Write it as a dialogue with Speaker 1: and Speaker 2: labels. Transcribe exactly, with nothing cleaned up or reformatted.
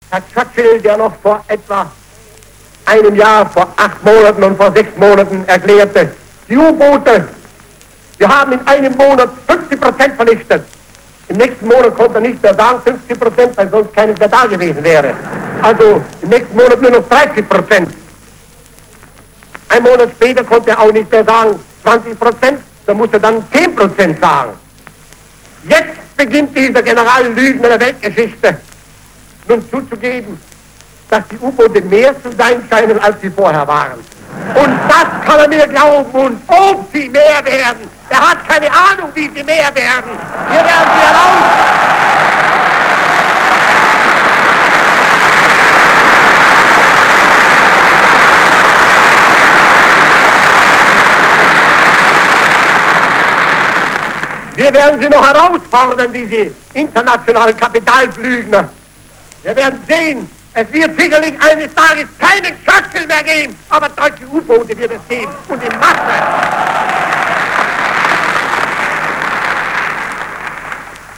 Speaker 1: Herr Churchill, der noch vor etwa einem Jahr, vor acht Monaten und vor sechs Monaten erklärte, die U-Boote, wir haben in einem Monat fünfzig Prozent vernichtet. Im nächsten Monat konnte er nicht mehr sagen fünfzig Prozent, weil sonst keines mehr da gewesen wäre. Also im nächsten Monat nur noch dreißig Prozent. Ein Monat später konnte er auch nicht mehr sagen zwanzig Prozent, da musste er dann zehn Prozent sagen. Jetzt beginnt dieser Generallügner der Weltgeschichte nun zuzugeben, dass die U-Boote mehr zu sein scheinen, als sie vorher waren. Und das kann er mir glauben, und ob sie mehr werden. Er hat keine Ahnung, wie sie mehr werden. Wir werden sie heraus. Wir werden sie noch herausfordern, diese internationalen Kapitalflügner. Wir werden sehen, es wird sicherlich eines Tages keinen Churchill mehr geben, aber deutsche U-Boote wird es geben und in Masse.